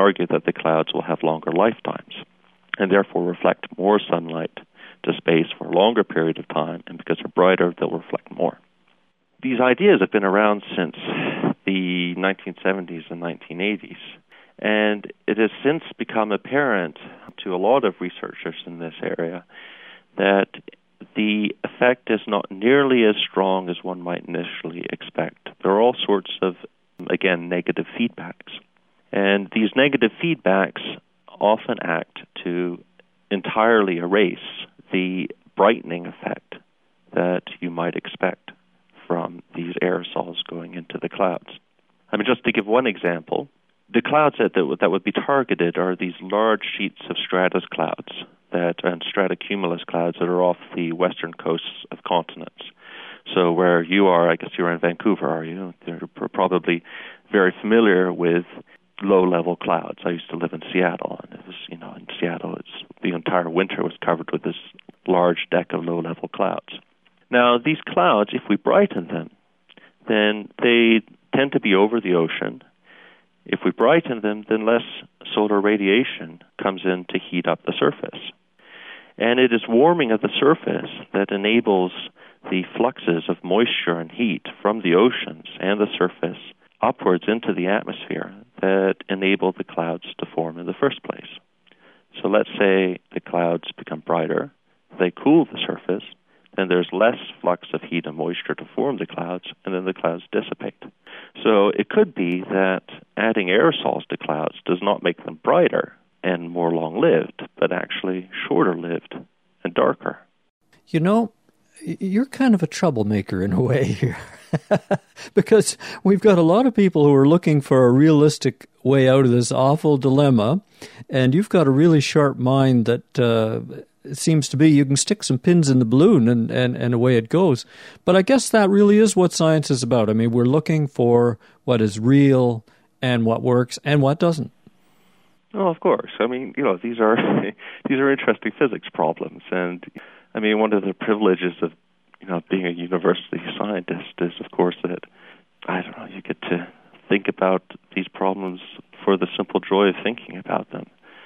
argue that the clouds will have longer lifetimes and therefore reflect more sunlight to space for a longer period of time, and because they're brighter, they'll reflect more. These ideas have been around since the nineteen seventies and nineteen eighties, and it has since become apparent to a lot of researchers in this area that the effect is not nearly as strong as one might initially expect. There are all sorts of, again, negative feedbacks. And these negative feedbacks often act to entirely erase the brightening effect that you might expect from these aerosols going into the clouds. I mean, just to give one example, the clouds that, that, that would be targeted are these large sheets of stratus clouds that and stratocumulus clouds that are off the western coasts of continents. So where you are, I guess you're in Vancouver, are you? You're probably very familiar with low-level clouds. I used to live in Seattle, and it was, you know, in Seattle, it's, the entire winter was covered with this large deck of low-level clouds. Now, these clouds, if we brighten them, then they tend to be over the ocean. If we brighten them, then less solar radiation comes in to heat up the surface. And it is warming of the surface that enables the fluxes of moisture and heat from the oceans and the surface upwards into the atmosphere that enable the clouds to form in the first place. So let's say the clouds become brighter, they cool the surface, then there's less flux of heat and moisture to form the clouds, and then the clouds dissipate. So it could be that adding aerosols to clouds does not make them brighter and more long-lived, but actually shorter-lived and darker. You know, you're kind of a troublemaker in a way here. Because we've got a lot of people who are looking for a realistic way out of this awful dilemma, and you've got a really sharp mind that uh, it seems to be you can stick some pins in the balloon and, and, and away it goes. But I guess that really is what science is about. I mean, we're looking for what is real and what works and what doesn't. Oh, of course. I mean, you know, these are these are interesting physics problems, and I mean, one of the privileges of you know being a university scientist is, of course, that I don't know, you get to think about these problems for the simple joy of thinking about them.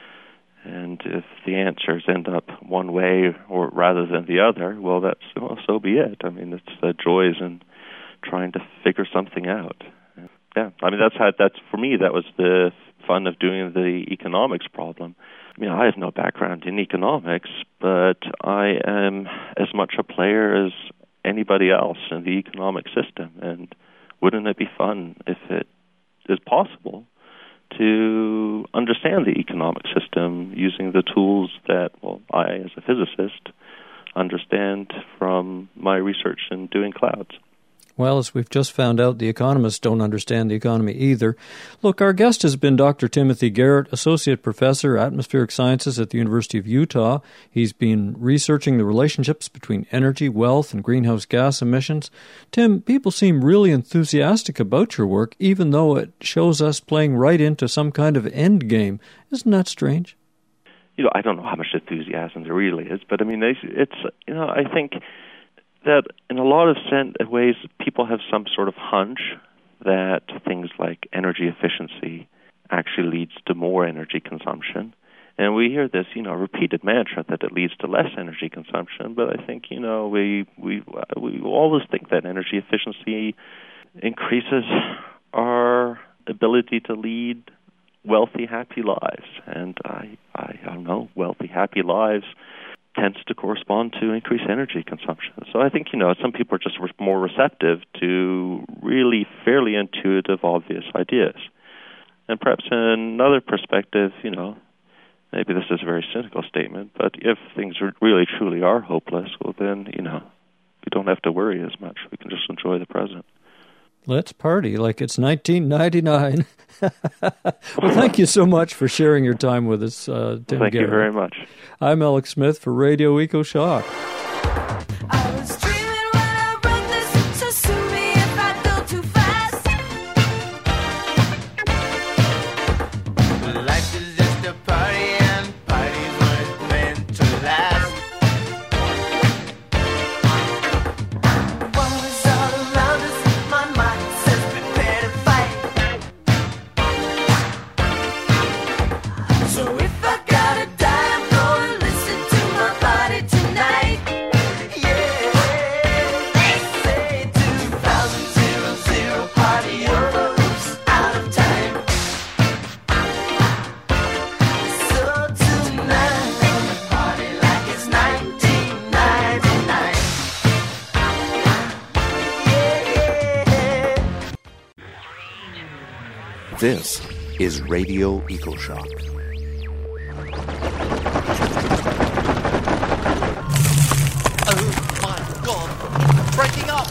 And if the answers end up one way or rather than the other, well, that's well, so be it. I mean, it's the joys in trying to figure something out. Yeah, I mean, that's how that's for me. That was the fun of doing the economics problem. I mean, I have no background in economics, but I am as much a player as anybody else in the economic system. And wouldn't it be fun if it is possible to understand the economic system using the tools that, well, I, as a physicist, understand from my research in doing clouds? Well, as we've just found out, the economists don't understand the economy either. Look, our guest has been Doctor Timothy Garrett, Associate Professor, Atmospheric Sciences at the University of Utah. He's been researching the relationships between energy, wealth, and greenhouse gas emissions. Tim, people seem really enthusiastic about your work, even though it shows us playing right into some kind of end game. Isn't that strange? You know, I don't know how much enthusiasm there really is, but I mean, it's, you know, I think that in a lot of ways, people have some sort of hunch that things like energy efficiency actually leads to more energy consumption. And we hear this, you know, repeated mantra that it leads to less energy consumption. But I think, you know, we we we always think that energy efficiency increases our ability to lead wealthy, happy lives. And I, I don't know, wealthy, happy lives tends to correspond to increased energy consumption. So I think, you know, some people are just more receptive to really fairly intuitive, obvious ideas. And perhaps in another perspective, you know, maybe this is a very cynical statement, but if things are really truly are hopeless, well then, you know, we don't have to worry as much. We can just enjoy the present. Let's party like it's nineteen ninety-nine. Well, thank you so much for sharing your time with us, uh, Tim Thank Garrett. you very much. I'm Alex Smith for Radio EcoShock. This is Radio EcoShock. Oh my God! Breaking up!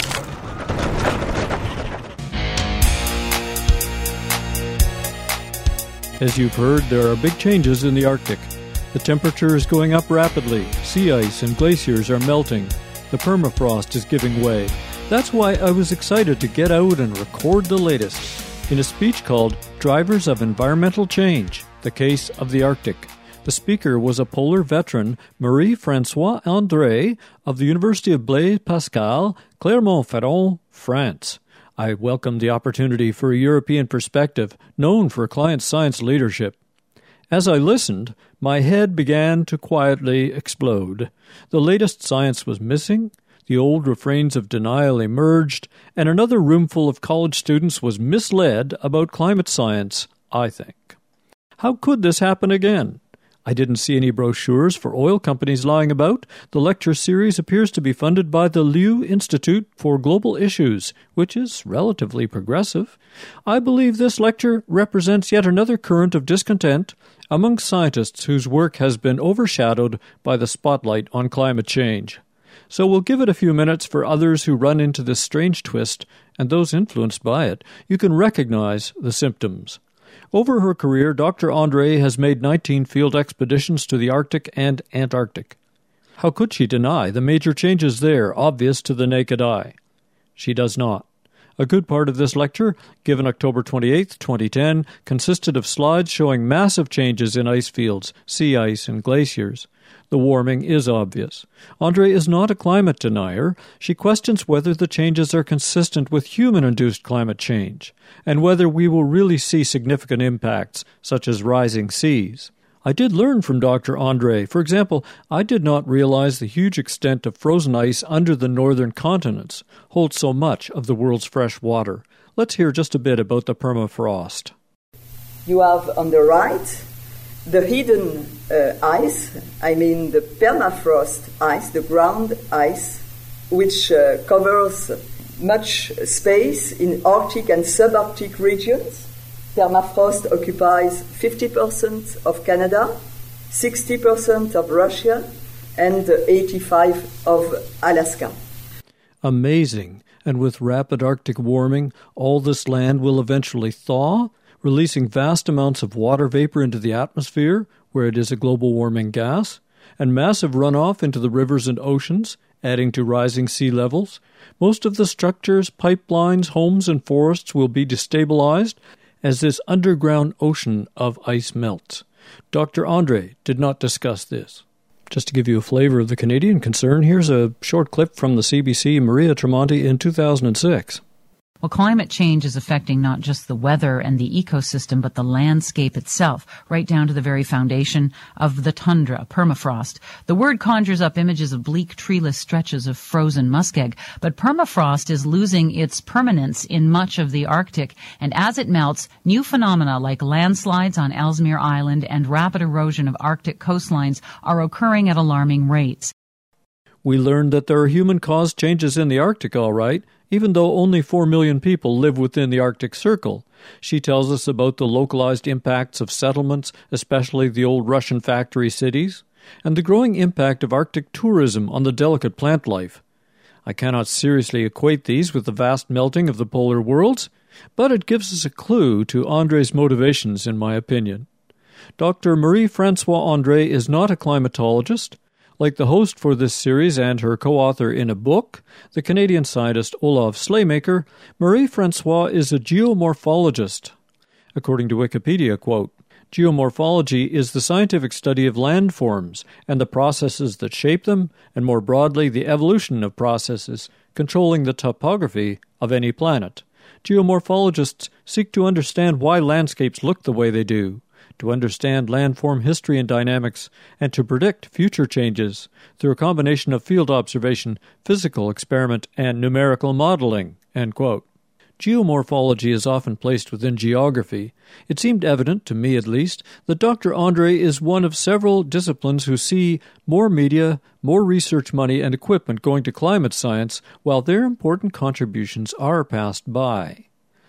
As you've heard, there are big changes in the Arctic. The temperature is going up rapidly. Sea ice and glaciers are melting. The permafrost is giving way. That's why I was excited to get out and record the latest in a speech called Drivers of Environmental Change, the Case of the Arctic. The speaker was a polar veteran, Marie-Françoise André of the University of Blaise Pascal, Clermont-Ferrand, France. I welcomed the opportunity for a European perspective, known for climate science leadership. As I listened, my head began to quietly explode. The latest science was missing, the old refrains of denial emerged, and another roomful of college students was misled about climate science, I think. How could this happen again? I didn't see any brochures for oil companies lying about. The lecture series appears to be funded by the Liu Institute for Global Issues, which is relatively progressive. I believe this lecture represents yet another current of discontent among scientists whose work has been overshadowed by the spotlight on climate change. So we'll give it a few minutes for others who run into this strange twist, and those influenced by it. You can recognize the symptoms. Over her career, Doctor André has made nineteen field expeditions to the Arctic and Antarctic. How could she deny the major changes there, obvious to the naked eye? She does not. A good part of this lecture, given October twenty-eighth, twenty ten, consisted of slides showing massive changes in ice fields, sea ice, and glaciers. The warming is obvious. André is not a climate denier. She questions whether the changes are consistent with human-induced climate change, and whether we will really see significant impacts, such as rising seas. I did learn from Doctor André. For example, I did not realize the huge extent of frozen ice under the northern continents holds so much of the world's fresh water. Let's hear just a bit about the permafrost. You have on the right the hidden uh, ice, I mean the permafrost ice, the ground ice, which uh, covers much space in Arctic and subarctic regions. Permafrost occupies fifty percent of Canada, sixty percent of Russia, and eighty-five percent of Alaska. Amazing. And with rapid Arctic warming, all this land will eventually thaw, releasing vast amounts of water vapor into the atmosphere, where it is a global warming gas, and massive runoff into the rivers and oceans, adding to rising sea levels. Most of the structures, pipelines, homes, and forests will be destabilized as this underground ocean of ice melts. Doctor André did not discuss this. Just to give you a flavor of the Canadian concern, here's a short clip from the C B C Maria Tremonti in two thousand six. Well, climate change is affecting not just the weather and the ecosystem, but the landscape itself, right down to the very foundation of the tundra, permafrost. The word conjures up images of bleak, treeless stretches of frozen muskeg, but permafrost is losing its permanence in much of the Arctic, and as it melts, new phenomena like landslides on Ellesmere Island and rapid erosion of Arctic coastlines are occurring at alarming rates. We learned that there are human-caused changes in the Arctic, all right, even though only four million people live within the Arctic Circle. She tells us about the localized impacts of settlements, especially the old Russian factory cities, and the growing impact of Arctic tourism on the delicate plant life. I cannot seriously equate these with the vast melting of the polar worlds, but it gives us a clue to André's motivations, in my opinion. Doctor Marie-Françoise André is not a climatologist. Like the host for this series and her co-author in a book, the Canadian scientist Olav Slaymaker, Marie-Françoise is a geomorphologist. According to Wikipedia, quote, geomorphology is the scientific study of landforms and the processes that shape them, and more broadly, the evolution of processes controlling the topography of any planet. Geomorphologists seek to understand why landscapes look the way they do, to understand landform history and dynamics, and to predict future changes through a combination of field observation, physical experiment, and numerical modeling. End quote. Geomorphology is often placed within geography. It seemed evident, to me at least, that Doctor André is one of several disciplines who see more media, more research money, and equipment going to climate science, while their important contributions are passed by.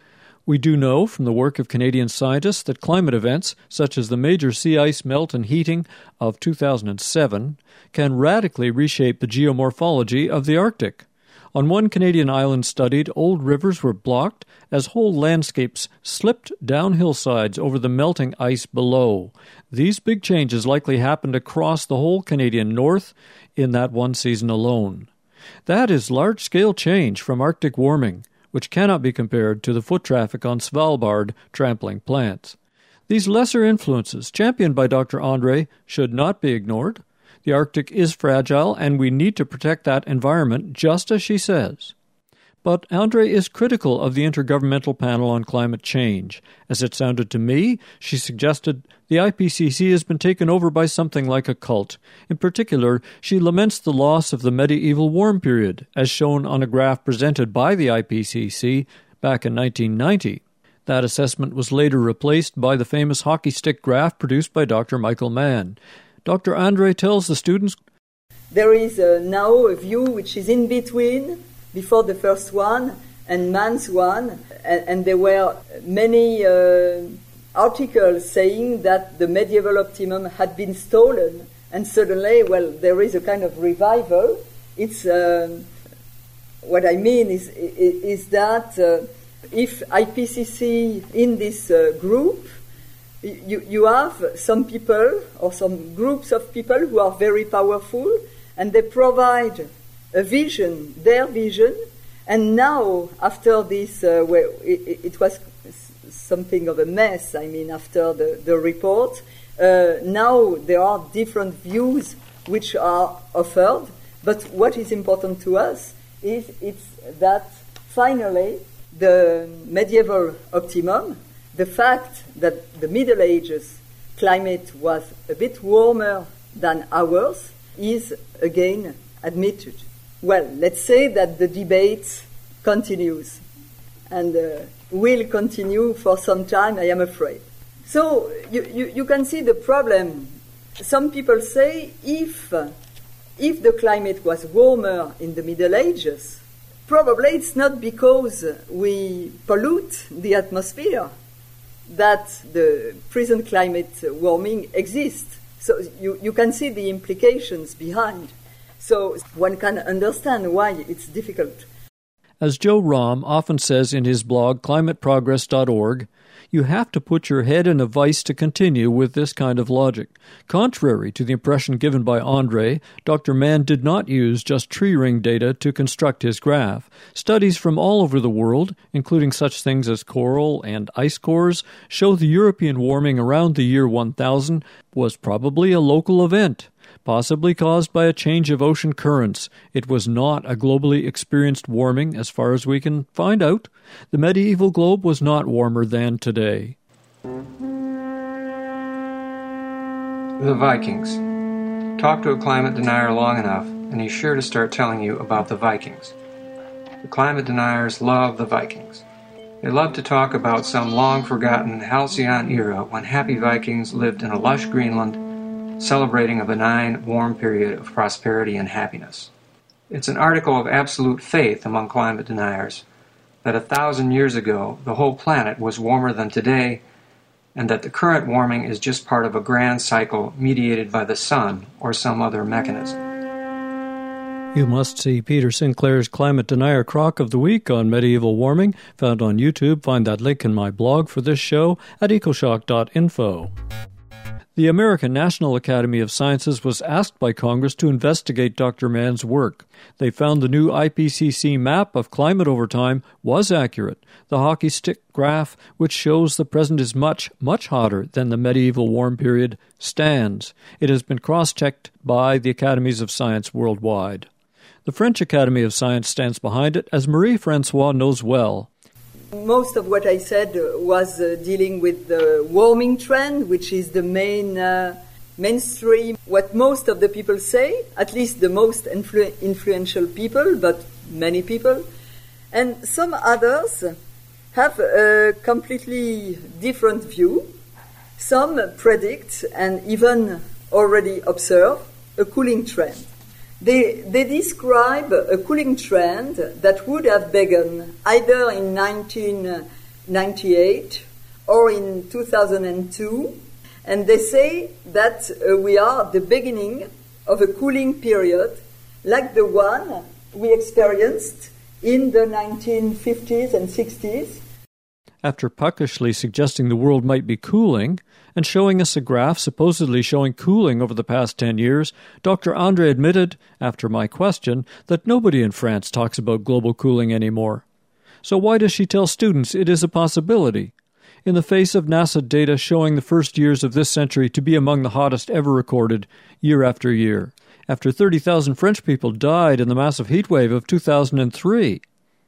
We do know from the work of Canadian scientists that climate events, such as the major sea ice melt and heating of two thousand seven, can radically reshape the geomorphology of the Arctic. On one Canadian island studied, old rivers were blocked as whole landscapes slipped down hillsides over the melting ice below. These big changes likely happened across the whole Canadian North in that one season alone. That is large-scale change from Arctic warming, which cannot be compared to the foot traffic on Svalbard trampling plants. These lesser influences, championed by Doctor Andre, should not be ignored. The Arctic is fragile, and we need to protect that environment, just as she says. But Andre is critical of the Intergovernmental Panel on Climate Change. As it sounded to me, she suggested the I P C C has been taken over by something like a cult. In particular, she laments the loss of the medieval warm period, as shown on a graph presented by the I P C C back in nineteen ninety. That assessment was later replaced by the famous hockey stick graph produced by Doctor Michael Mann. Doctor Andre tells the students, there is uh, now a view which is in between, before the first one and Mann's one, and, and there were many uh, articles saying that the medieval optimum had been stolen, and suddenly, well, there is a kind of revival. It's uh, what I mean is is that uh, if I P C C in this uh, group, you you have some people or some groups of people who are very powerful, and they provide a vision, their vision, and now after this, uh, well, it, it was something of a mess, I mean, after the, the report, uh, now there are different views which are offered, but what is important to us is it's that finally the medieval optimum, the fact that the Middle Ages climate was a bit warmer than ours, is again admitted. Well, let's say that the debate continues and uh, will continue for some time, I am afraid. So you, you, you can see the problem. Some people say if, uh, if the climate was warmer in the Middle Ages, probably it's not because we pollute the atmosphere that the present climate warming exists. So you, you can see the implications behind. So one can understand why it's difficult. As Joe Romm often says in his blog climate progress dot org, you have to put your head in a vice to continue with this kind of logic. Contrary to the impression given by Andre, Doctor Mann did not use just tree ring data to construct his graph. Studies from all over the world, including such things as coral and ice cores, show the European warming around the year one thousand was probably a local event, possibly caused by a change of ocean currents. It was not a globally experienced warming, as far as we can find out. The medieval globe was not warmer than today. The Vikings. Talk to a climate denier long enough, and he's sure to start telling you about the Vikings. The climate deniers love the Vikings. They love to talk about some long-forgotten halcyon era when happy Vikings lived in a lush Greenland, celebrating a benign, warm period of prosperity and happiness. It's an article of absolute faith among climate deniers that a thousand years ago the whole planet was warmer than today, and that the current warming is just part of a grand cycle mediated by the sun or some other mechanism. You must see Peter Sinclair's Climate Denier Crock of the Week on medieval warming, found on YouTube. Find that link in my blog for this show at ecoshock dot info. The American National Academy of Sciences was asked by Congress to investigate Doctor Mann's work. They found the new I P C C map of climate over time was accurate. The hockey stick graph, which shows the present is much, much hotter than the medieval warm period, stands. It has been cross-checked by the Academies of Science worldwide. The French Academy of Science stands behind it, as Marie-Francoise knows well. Most of what I said was uh, dealing with the warming trend, which is the main uh, mainstream. What most of the people say, at least the most influ- influential people, but many people, and some others have a completely different view. Some predict and even already observe a cooling trend. They, they describe a cooling trend that would have begun either in nineteen ninety-eight or in two thousand two, and they say that uh, we are the beginning of a cooling period like the one we experienced in the nineteen fifties and sixties. After puckishly suggesting the world might be cooling and showing us a graph supposedly showing cooling over the past ten years, Doctor Andre admitted, after my question, that nobody in France talks about global cooling anymore. So why does she tell students it is a possibility? In the face of NASA data showing the first years of this century to be among the hottest ever recorded, year after year, after thirty thousand French people died in the massive heat wave of two thousand three.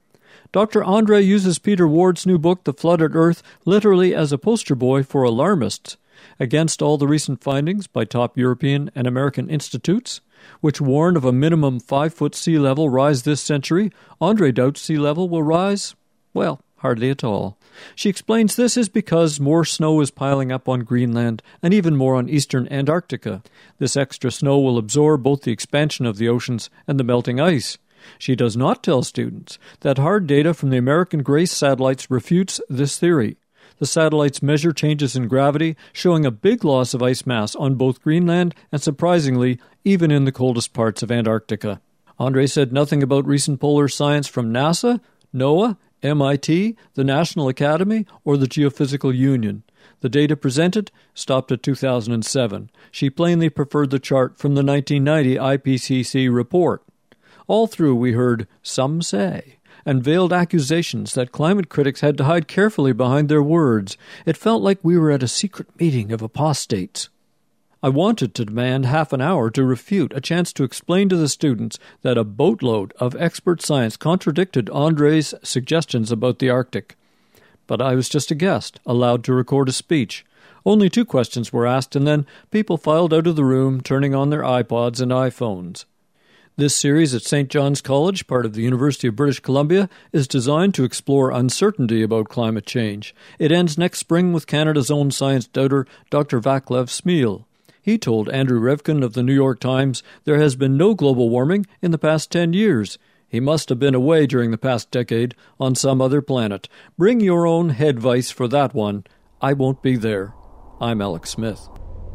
Doctor Andre uses Peter Ward's new book, The Flooded Earth, literally as a poster boy for alarmists. Against all the recent findings by top European and American institutes, which warn of a minimum five-foot sea level rise this century, Andre doubts sea level will rise, well, hardly at all. She explains this is because more snow is piling up on Greenland and even more on eastern Antarctica. This extra snow will absorb both the expansion of the oceans and the melting ice. She does not tell students that hard data from the American GRACE satellites refutes this theory. The satellites measure changes in gravity, showing a big loss of ice mass on both Greenland and, surprisingly, even in the coldest parts of Antarctica. Andre said nothing about recent polar science from NASA, NOAA, M I T, the National Academy, or the Geophysical Union. The data presented stopped at two thousand seven. She plainly preferred the chart from the nineteen ninety I P C C report. All through we heard "some say" and veiled accusations that climate critics had to hide carefully behind their words. It felt like we were at a secret meeting of apostates. I wanted to demand half an hour to refute, a chance to explain to the students that a boatload of expert science contradicted Andre's suggestions about the Arctic. But I was just a guest, allowed to record a speech. Only two questions were asked, and then people filed out of the room, turning on their iPods and iPhones. This series at Saint John's College, part of the University of British Columbia, is designed to explore uncertainty about climate change. It ends next spring with Canada's own science doubter, Doctor Vaclav Smil. He told Andrew Revkin of the New York Times there has been no global warming in the past ten years. He must have been away during the past decade on some other planet. Bring your own head vice for that one. I won't be there. I'm Alex Smith.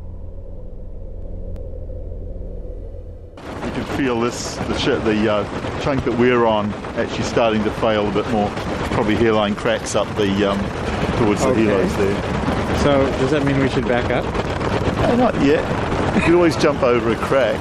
You can feel this, the, sh- the uh, chunk that we're on actually starting to fail a bit more. Probably hairline cracks up the um, towards the okay. halos there. So does that mean we should back up? Uh, not yet. You can always jump over a crack.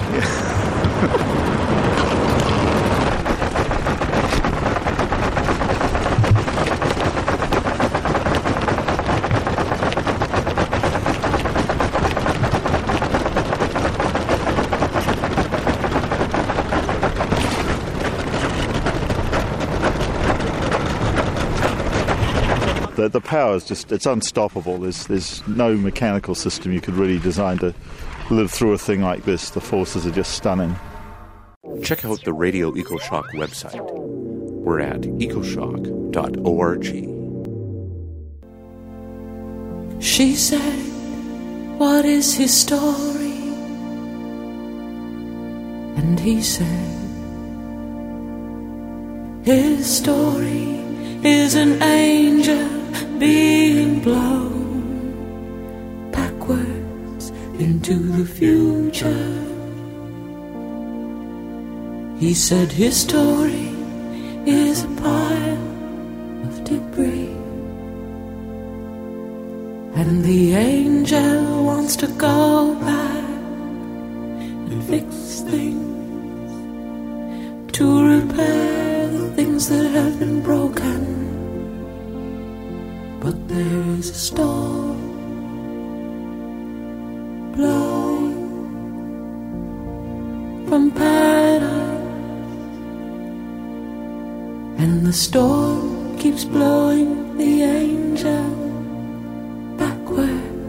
The, the power is just, it's unstoppable. There's there's no mechanical system you could really design to live through a thing like this. The forces are just stunning. Check out the Radio EcoShock website. We're at ecoshock dot org. She said, "What is his story?" And he said, "His story is an angel being blown backwards into the future." He said his story is a pile of debris, and the angel wants to go back and fix things, to repair the things that have been broken. But there is a storm blowing from paradise, and the storm keeps blowing the angel backwards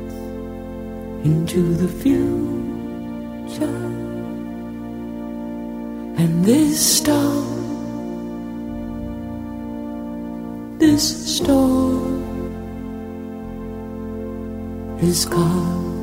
into the future. And this storm, this storm is called